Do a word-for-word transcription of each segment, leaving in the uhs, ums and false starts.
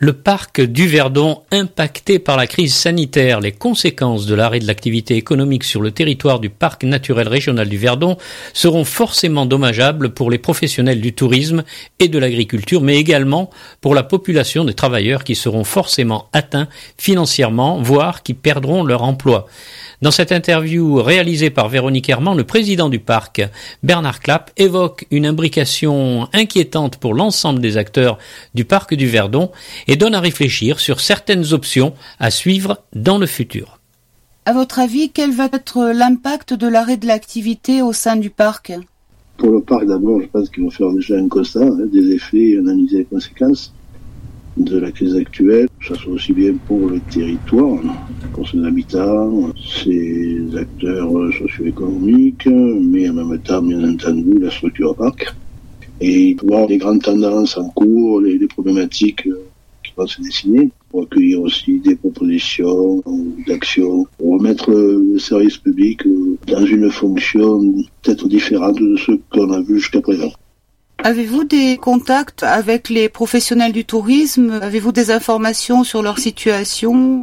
Le parc du Verdon impacté par la crise sanitaire. Les conséquences de l'arrêt de l'activité économique sur le territoire du parc naturel régional du Verdon seront forcément dommageables pour les professionnels du tourisme et de l'agriculture, mais également pour la population des travailleurs qui seront forcément atteints financièrement, voire qui perdront leur emploi. Dans cette interview réalisée par Véronique Herman, le président du parc, Bernard Clapp, évoque une imbrication inquiétante pour l'ensemble des acteurs du parc du Verdon et donne à réfléchir sur certaines options à suivre dans le futur. À votre avis, quel va être l'impact de l'arrêt de l'activité au sein du parc ? Pour le parc, d'abord, je pense qu'il va faire déjà un constat hein, des effets et analyser les conséquences de la crise actuelle. Ça soit aussi bien pour le territoire, pour ses habitants, ses acteurs socio-économiques, mais en même temps, bien entendu, la structure parc. Et voir les grandes tendances en cours, les, les problématiques qui vont se dessiner, pour accueillir aussi des propositions d'actions, pour remettre le service public dans une fonction peut-être différente de ce qu'on a vu jusqu'à présent. Avez-vous des contacts avec les professionnels du tourisme ? Avez-vous des informations sur leur situation ?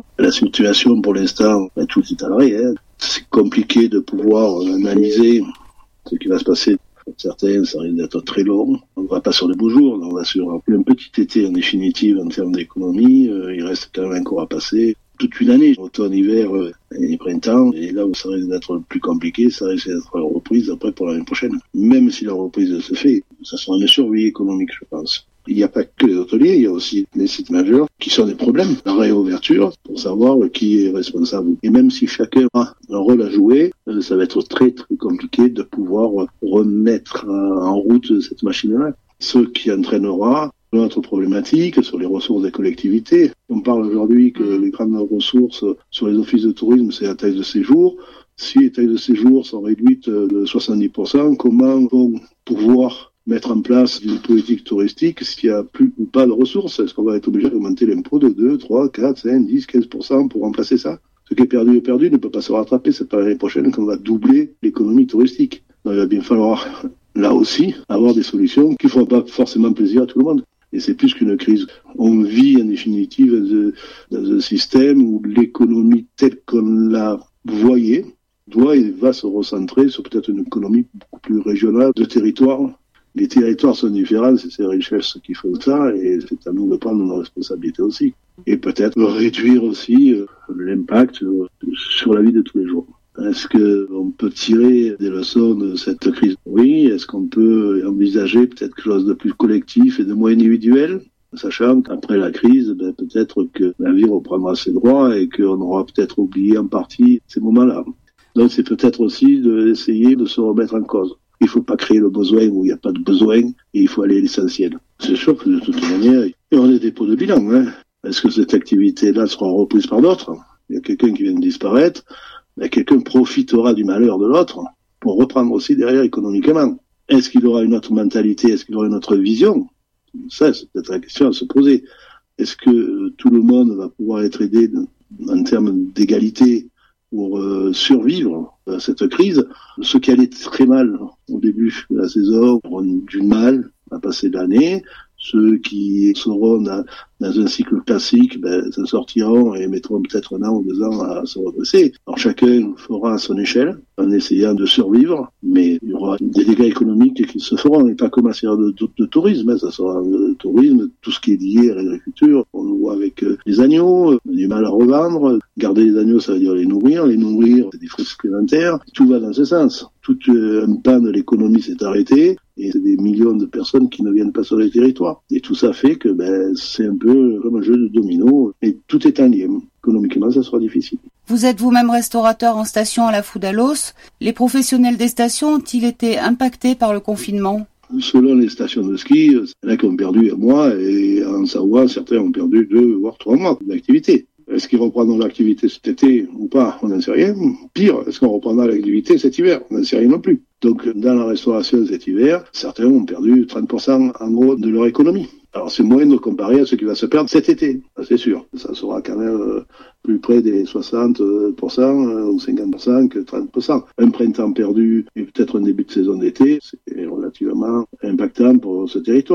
La situation, pour l'instant, ben, tout est à l'arrêt. Hein. C'est compliqué de pouvoir analyser ce qui va se passer. Pour certains, ça risque d'être très long. On ne va pas sur les beaux jours, on va sur un petit été en définitive en termes d'économie. Euh, il reste quand même encore à passer toute une année, automne, hiver et printemps. Et là où ça risque d'être le plus compliqué, ça risque d'être la reprise après pour l'année prochaine. Même si la reprise se fait, ça sera une survie économique, je pense. Il n'y a pas que les hôteliers, il y a aussi les sites majeurs qui sont des problèmes. La réouverture, pour savoir qui est responsable. Et même si chacun a un rôle à jouer, ça va être très très compliqué de pouvoir remettre en route cette machine-là. Ce qui entraînera notre problématique sur les ressources des collectivités. On parle aujourd'hui que les grandes ressources sur les offices de tourisme, c'est la taxe de séjour. Si les taxes de séjour sont réduites de soixante-dix pour cent, comment vont pouvoir mettre en place une politique touristique s'il n'y a plus ou pas de ressources? Est-ce qu'on va être obligé d'augmenter l'impôt de deux, trois, quatre, cinq, dix, quinze pour cent pour remplacer ça? Ce qui est perdu est perdu, ne peut pas se rattraper. C'est pas l'année prochaine qu'on va doubler l'économie touristique. Donc il va bien falloir, là aussi, avoir des solutions qui ne feront pas forcément plaisir à tout le monde. Et c'est plus qu'une crise. On vit en définitive dans un système où l'économie telle qu'on la voyait doit et va se recentrer sur peut-être une économie beaucoup plus régionale de territoire. Les territoires sont différents, c'est ces richesses qui font ça, et c'est à nous de prendre nos responsabilités aussi. Et peut-être réduire aussi euh, l'impact euh, sur la vie de tous les jours. Est-ce qu'on peut tirer des leçons de cette crise? Oui. Est-ce qu'on peut envisager peut-être quelque chose de plus collectif et de moins individuel? Sachant qu'après la crise, ben, peut-être que la vie reprendra ses droits et qu'on aura peut-être oublié en partie ces moments-là. Donc c'est peut-être aussi d'essayer de se remettre en cause. Il ne faut pas créer le besoin où il n'y a pas de besoin et il faut aller à l'essentiel. C'est sûr que de toute manière, il y aura des dépôts de bilan. Hein. Est-ce que cette activité-là sera reprise par d'autres? Il y a quelqu'un qui vient de disparaître, ben, quelqu'un profitera du malheur de l'autre pour reprendre aussi derrière économiquement. Est-ce qu'il aura une autre mentalité? Est-ce qu'il aura une autre vision? Ça, c'est peut-être la question à se poser. Est-ce que tout le monde va pouvoir être aidé en termes d'égalité pour euh, survivre à cette crise? Ceux qui allaient très mal au début de la saison auront du mal à passer l'année. Ceux qui seront dans, dans un cycle classique ben, s'en sortiront et mettront peut-être un an ou deux ans à se redresser. Alors chacun fera à son échelle en essayant de survivre, mais il y aura des dégâts économiques qui se feront, et pas comme en matière de, de, de tourisme, hein. Ça sera le tourisme, tout ce qui est lié à l'agriculture. On le voit avec euh, les agneaux, on a du mal à revendre. Garder les agneaux, ça veut dire les nourrir. Les nourrir, c'est des frais supplémentaires. Tout va dans ce sens. Tout euh, un pan de l'économie s'est arrêté. Et c'est des millions de personnes qui ne viennent pas sur les territoires. Et tout ça fait que ben, c'est un peu comme un jeu de domino. Et tout est en lien. Économiquement, ça sera difficile. Vous êtes vous-même restaurateur en station à la Foudalos. Les professionnels des stations ont-ils été impactés par le confinement? Selon les stations de ski, il y en a qui ont perdu un mois. Et en Savoie, certains ont perdu deux, voire trois mois d'activité. Est-ce qu'ils reprendront l'activité cet été ou pas? On n'en sait rien. Pire, est-ce qu'on reprendra l'activité cet hiver? On n'en sait rien non plus. Donc, dans la restauration cet hiver, certains ont perdu trente pour cent en gros de leur économie. Alors, c'est moyen de comparer à ce qui va se perdre cet été, ça, c'est sûr. Ça sera quand même euh, plus près des soixante pour cent euh, ou cinquante pour cent que trente pour cent. Un printemps perdu et peut-être un début de saison d'été, c'est relativement impactant pour ce territoire.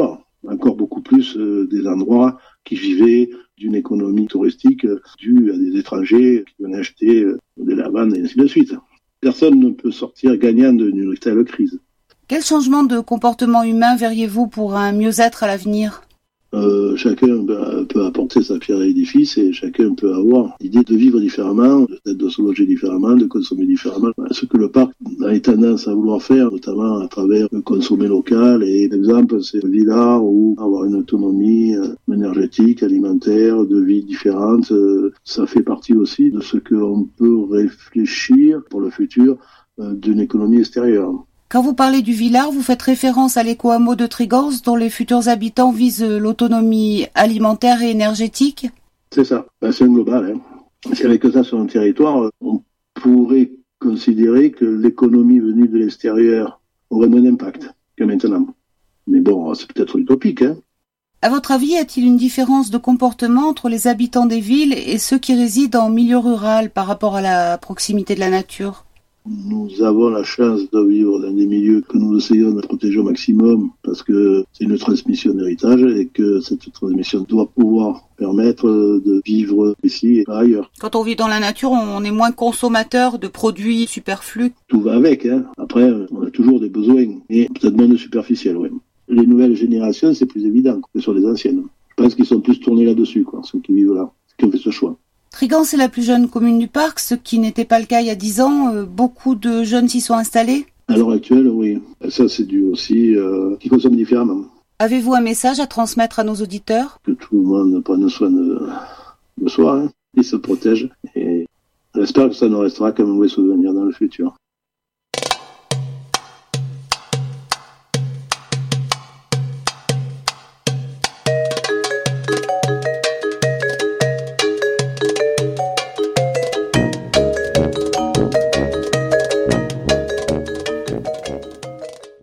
encore beaucoup plus euh, des endroits qui vivaient d'une économie touristique euh, due à des étrangers qui venaient acheter euh, des lavanes et ainsi de suite. Personne ne peut sortir gagnant d'une telle crise. Quel changement de comportement humain verriez-vous pour un mieux-être à l'avenir ? Euh, chacun peut apporter sa pierre à l'édifice et chacun peut avoir l'idée de vivre différemment, peut-être de se loger différemment, de consommer différemment. Ce que le parc a tendance à vouloir faire, notamment à travers le consommer local, et l'exemple c'est le Villard, ou avoir une autonomie énergétique, alimentaire, de vie différente. Ça fait partie aussi de ce qu'on peut réfléchir pour le futur d'une économie extérieure. Quand vous parlez du Villard, vous faites référence à l'éco-hameau de Trigance dont les futurs habitants visent l'autonomie alimentaire et énergétique ? C'est ça, ben, c'est un global. Hein. Parce qu'avec ça sur un territoire, on pourrait considérer que l'économie venue de l'extérieur aurait moins d'impact que maintenant. Mais bon, c'est peut-être utopique. Hein. À votre avis, y a-t-il une différence de comportement entre les habitants des villes et ceux qui résident en milieu rural par rapport à la proximité de la nature ? Nous avons la chance de vivre dans des milieux que nous essayons de protéger au maximum parce que c'est une transmission d'héritage et que cette transmission doit pouvoir permettre de vivre ici et pas ailleurs. Quand on vit dans la nature, on est moins consommateur de produits superflus. Tout va avec, hein. Après, on a toujours des besoins, et peut-être moins de superficiels, ouais. Les nouvelles générations, c'est plus évident que sur les anciennes. Je pense qu'ils sont plus tournés là-dessus, quoi, ceux qui vivent là, ceux qui ont fait ce choix. Trigance est la plus jeune commune du parc, ce qui n'était pas le cas il y a dix ans. Euh, beaucoup de jeunes s'y sont installés. À l'heure actuelle, oui. Ça, c'est dû aussi euh, qu'ils consomment différemment. Avez-vous un message à transmettre à nos auditeurs ? Que tout le monde prenne soin de, de soi, hein. Ils se protègent. Et j'espère que ça nous restera comme un mauvais souvenir dans le futur.